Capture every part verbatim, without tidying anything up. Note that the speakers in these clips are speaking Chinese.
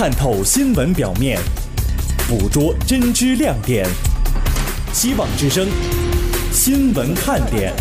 探透新闻表面，捕捉真知亮点。希望之声新闻看点。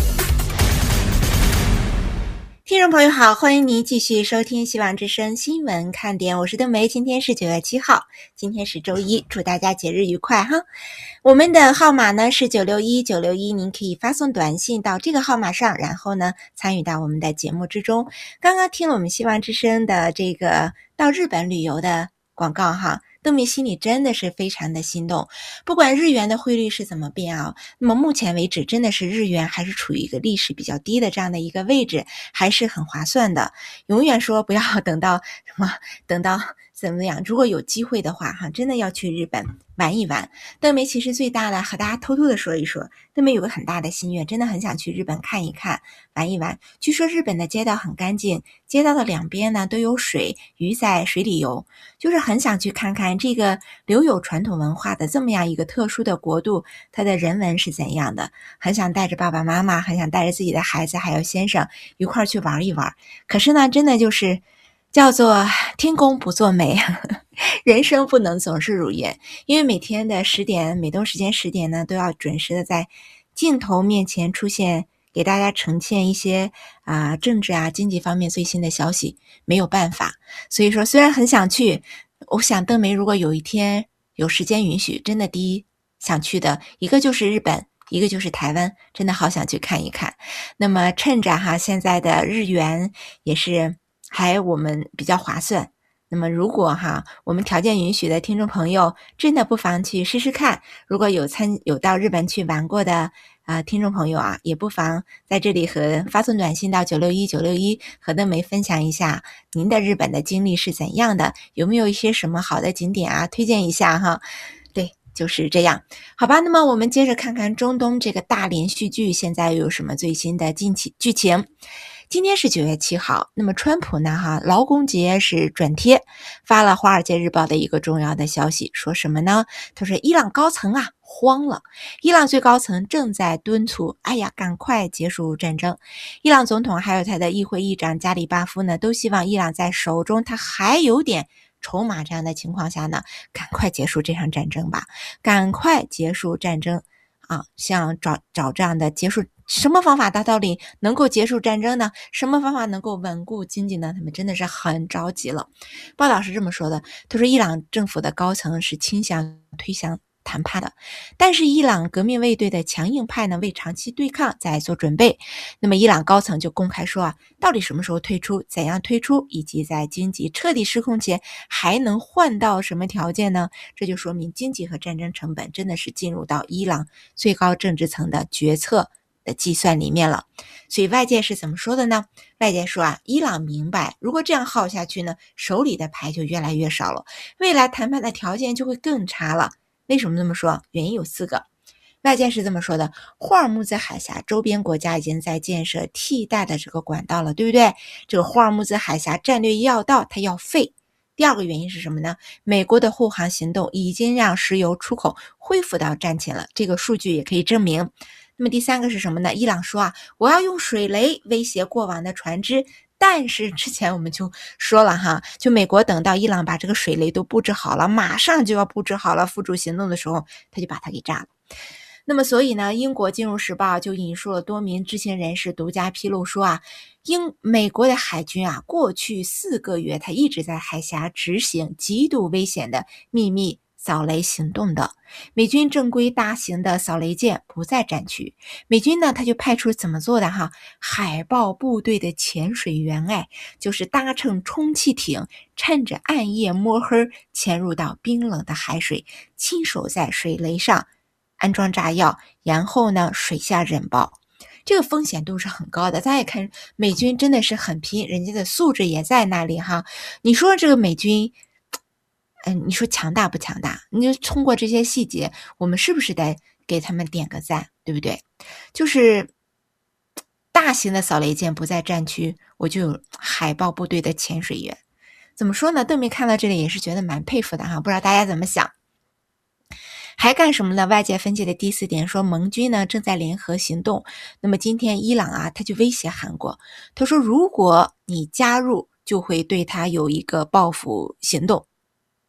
听众朋友好，欢迎您继续收听希望之声新闻看点，我是邓梅。今天是九月七号，今天是周一，祝大家节日愉快哈。我们的号码呢是九六一九六一，您可以发送短信到这个号码上，然后呢参与到我们的节目之中。刚刚听了我们希望之声的这个到日本旅游的广告哈，邓梅心里真的是非常的心动。不管日元的汇率是怎么变啊，那么目前为止真的是日元还是处于一个历史比较低的这样的一个位置，还是很划算的。永远说不要等到什么等到怎么样，如果有机会的话哈，真的要去日本玩一玩。邓梅其实最大的和大家偷偷的说一说，邓梅有个很大的心愿，真的很想去日本看一看玩一玩。据说日本的街道很干净，街道的两边呢都有水，鱼在水里游，就是很想去看看这个留有传统文化的这么样一个特殊的国度，它的人文是怎样的，很想带着爸爸妈妈，很想带着自己的孩子还有先生一块去玩一玩。可是呢真的就是叫做天公不作美人生不能总是如愿，因为每天的十点美东时间十点呢都要准时的在镜头面前出现，给大家呈现一些啊、呃、政治啊经济方面最新的消息，没有办法。所以说虽然很想去，我想邓梅如果有一天有时间允许，真的第一想去的一个就是日本，一个就是台湾，真的好想去看一看。那么趁着哈现在的日元也是还我们比较划算，那么如果哈我们条件允许的听众朋友真的不妨去试试看，如果有参有到日本去玩过的啊、呃、听众朋友啊，也不妨在这里和发送短信到九六一九六一和邓梅分享一下您的日本的经历是怎样的，有没有一些什么好的景点啊推荐一下哈。对，就是这样。好吧，那么我们接着看看中东这个大连续剧现在有什么最新的近期剧情。今天是九月七号，那么川普呢哈劳工节是转贴发了华尔街日报的一个重要的消息，说什么呢？他说伊朗高层啊慌了，伊朗最高层正在敦促哎呀赶快结束战争。伊朗总统还有他的议会议长加里巴夫呢都希望伊朗在手中他还有点筹码这样的情况下呢，赶快结束这场战争吧，赶快结束战争啊！像找找这样的结束，什么方法大道理能够结束战争呢？什么方法能够稳固经济呢？他们真的是很着急了。报道是这么说的，他说伊朗政府的高层是倾向推向谈判的，但是伊朗革命卫队的强硬派呢为长期对抗在做准备。那么伊朗高层就公开说啊，到底什么时候退出，怎样退出，以及在经济彻底失控前还能换到什么条件呢？这就说明经济和战争成本真的是进入到伊朗最高政治层的决策的计算里面了。所以外界是怎么说的呢？外界说啊，伊朗明白如果这样耗下去呢，手里的牌就越来越少了，未来谈判的条件就会更差了。为什么这么说？原因有四个。外界是这么说的，霍尔木兹海峡周边国家已经在建设替代的这个管道了，对不对？这个霍尔木兹海峡战略要道它要废。第二个原因是什么呢？美国的护航行动已经让石油出口恢复到战前了，这个数据也可以证明。那么第三个是什么呢？伊朗说啊，我要用水雷威胁过往的船只，但是之前我们就说了哈，就美国等到伊朗把这个水雷都布置好了，马上就要布置好了付诸行动的时候，他就把它给炸了。那么所以呢，英国金融时报就引述了多名知情人士独家披露说啊，英美国的海军啊，过去四个月他一直在海峡执行极度危险的秘密扫雷行动的。美军正规大型的扫雷舰不在战区，美军呢他就派出怎么做的哈？海豹部队的潜水员哎，就是搭乘充气艇，趁着暗夜摸黑潜入到冰冷的海水，亲手在水雷上安装炸药，然后呢水下忍爆。这个风险度是很高的，大家也看美军真的是很拼，人家的素质也在那里哈。你说这个美军嗯，你说强大不强大？你就通过这些细节，我们是不是得给他们点个赞，对不对？就是大型的扫雷舰不在战区，我就有海豹部队的潜水员。怎么说呢？邓明看到这里也是觉得蛮佩服的哈，不知道大家怎么想？还干什么呢？外界分析的第四点说，盟军呢正在联合行动。那么今天伊朗啊，他就威胁韩国，他说如果你加入，就会对他有一个报复行动。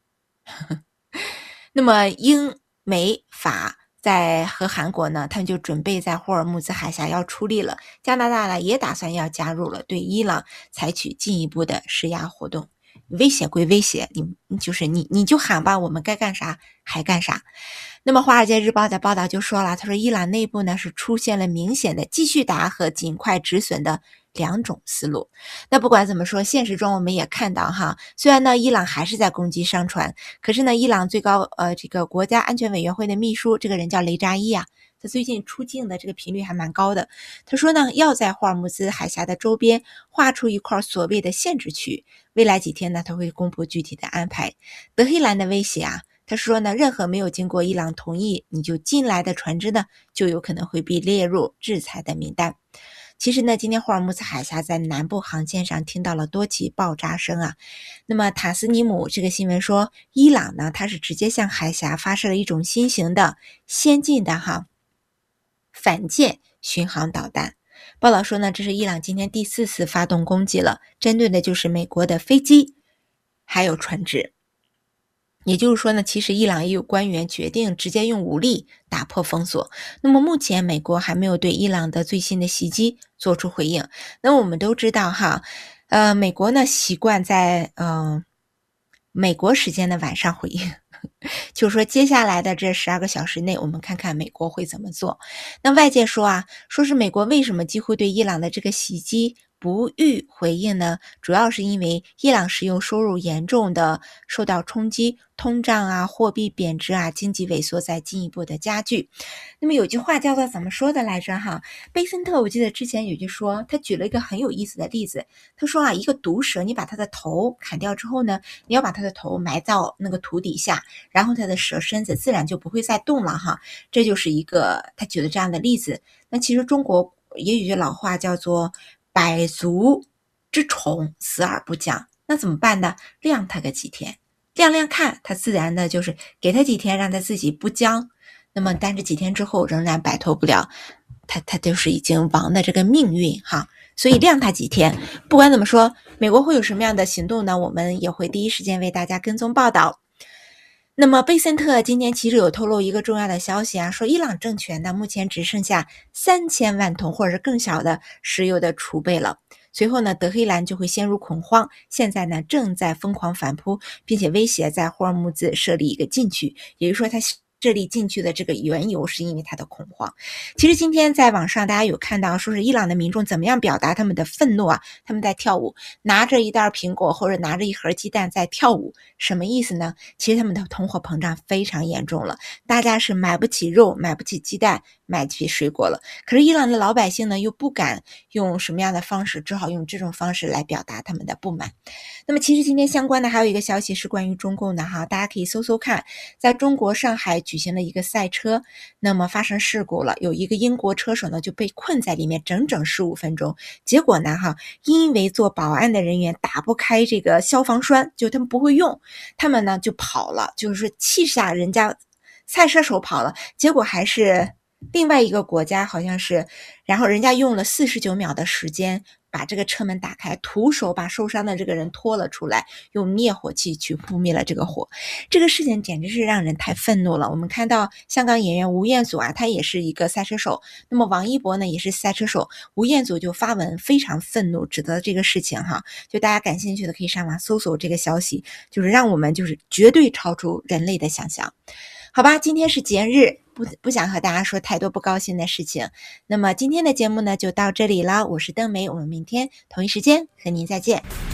那么英美法在和韩国呢，他们就准备在霍尔木兹海峡要出力了。加拿大呢也打算要加入了，对伊朗采取进一步的施压活动。威胁归威胁，你就是你你就喊吧，我们该干啥还干啥。那么《华尔街日报》的报道就说了，他说伊朗内部呢是出现了明显的继续打和尽快止损的两种思路。那不管怎么说，现实中我们也看到哈，虽然呢伊朗还是在攻击商船，可是呢伊朗最高呃这个国家安全委员会的秘书，这个人叫雷扎伊啊，他最近出境的这个频率还蛮高的。他说呢，要在霍尔木兹海峡的周边划出一块所谓的限制区，未来几天呢他会公布具体的安排。德黑兰的威胁啊，他说呢，任何没有经过伊朗同意你就进来的船只呢，就有可能会被列入制裁的名单。其实呢，今天霍尔木兹海峡在南部航线上听到了多起爆炸声啊。那么塔斯尼姆这个新闻说，伊朗呢，它是直接向海峡发射了一种新型的先进的哈反舰巡航导弹。报道说呢，这是伊朗今天第四次发动攻击了，针对的就是美国的飞机还有船只。也就是说呢，其实伊朗也有官员决定直接用武力打破封锁。那么目前美国还没有对伊朗的最新的袭击做出回应。那我们都知道哈，呃，美国呢习惯在呃美国时间的晚上回应，就是说接下来的这十二个小时内，我们看看美国会怎么做。那外界说啊，说是美国为什么几乎对伊朗的这个袭击不予回应呢？主要是因为伊朗石油收入严重的受到冲击，通胀啊、货币贬值啊、经济萎缩在进一步的加剧。那么有句话叫做怎么说的来着哈？贝森特我记得之前有句说，他举了一个很有意思的例子，他说啊，一个毒蛇，你把它的头砍掉之后呢，你要把它的头埋到那个土底下，然后它的蛇身子自然就不会再动了哈。这就是一个他举的这样的例子。那其实中国也有句老话叫做百足之虫，死而不僵。那怎么办呢？晾它个几天，晾晾看，它自然的就是给它几天，让它自己不僵。那么但是几天之后仍然摆脱不了它它就是已经亡的这个命运哈。所以晾它几天。不管怎么说，美国会有什么样的行动呢？我们也会第一时间为大家跟踪报道。那么贝森特今天其实有透露一个重要的消息啊，说伊朗政权呢目前只剩下三千万桶或者是更小的石油的储备了。随后呢，德黑兰就会陷入恐慌，现在呢正在疯狂反扑，并且威胁在霍尔木兹设立一个禁区，也就是说他设立禁区的这个缘由是因为他的恐慌。其实今天在网上大家有看到说是伊朗的民众怎么样表达他们的愤怒啊，他们在跳舞，拿着一袋苹果或者拿着一盒鸡蛋在跳舞。什么意思呢？其实他们的通货膨胀非常严重了，大家是买不起肉，买不起鸡蛋，买不起水果了。可是伊朗的老百姓呢又不敢用什么样的方式，只好用这种方式来表达他们的不满。那么其实今天相关的还有一个消息是关于中共的哈，大家可以搜搜看，在中国上海举行了一个赛车，那么发生事故了，有一个英国车手呢就被困在里面整整十五分钟，结果呢哈，因为做保安的人员打不开这个消防栓，就他们不会用，他们呢就跑了，就是气下人家赛车手跑了，结果还是另外一个国家好像是，然后人家用了四十九秒的时间把这个车门打开，徒手把受伤的这个人拖了出来，用灭火器去扑灭了这个火。这个事情简直是让人太愤怒了。我们看到香港演员吴彦祖啊，他也是一个赛车手，那么王一博呢也是赛车手，吴彦祖就发文非常愤怒指责这个事情哈，就大家感兴趣的可以上网搜索这个消息，就是让我们就是绝对超出人类的想象。好吧，今天是节日，不不想和大家说太多不高兴的事情。那么今天的节目呢就到这里了，我是邓梅，我们明天同一时间和您再见。